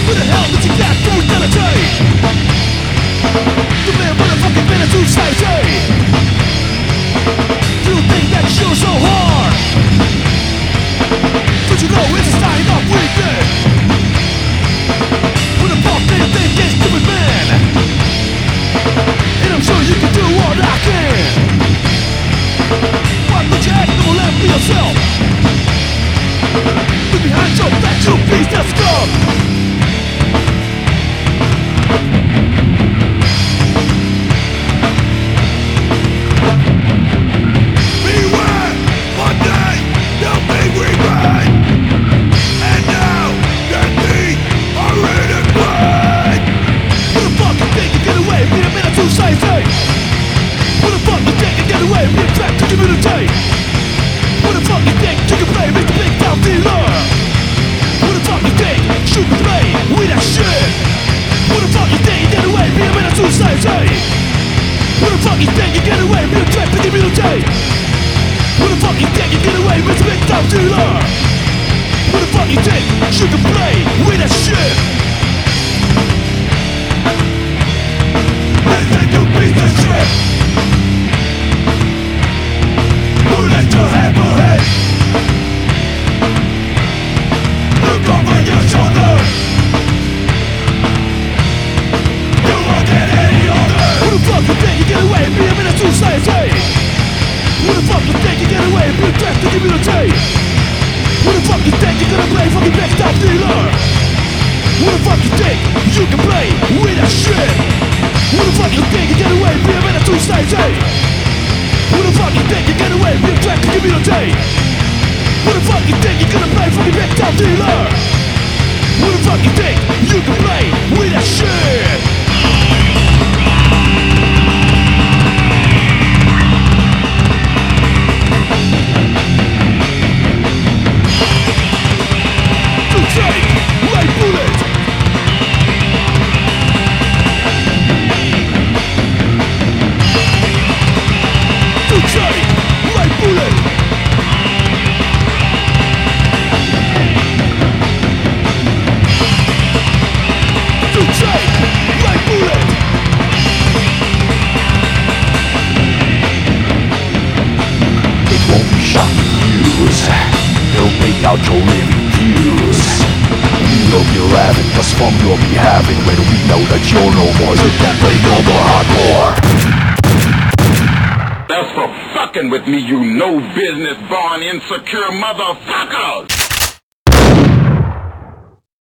Who the hell did you get brutality? The man motherfucking been into society. You think that you're so hard? Don't you know it's a sign of weakness? Who the fuck do you think is stupid man? And I'm sure you can do what I can. Why don't you act normal and be yourself? Look behind your back, you piece of scum. Beware, one day they'll be repaid. And now that we are in a play. Who the fuck you think you get away with a minute to society? Who the fuck you think you get away with a threat to community? Who the fuck you think you can play with the big town dealer? Who the fuck you think you can play with that shit? Who the fuck you think you get away with a minute to society? Who the fuck you think you get away with a threat to community? Who the fuck you think you get away with the big town dealer? Who the fuck you think you can play with that shit? Listen, you piece of shit. Who let your head ahead? Look over your shoulder. You won't get any older. Who the fuck you think you get away with a minute to society? Who the fuck you think you get away with a threat to community? Who the fuck you think you're gonna play fucking big top dealer? Who the fuck you think you can play with that shit? Who the fuck you think you get away with a minute to society? Who the fuck you think you get away with a threat to community? Who the fuck you think you're gonna play fucking big top dealer? Who the fuck you think you can play with that shit? Out your reviews. We will be laughing, cause fun you'll be having when we know that you're no more. You can't play no more hardcore. That's for fucking with me, you no business born insecure motherfuckers!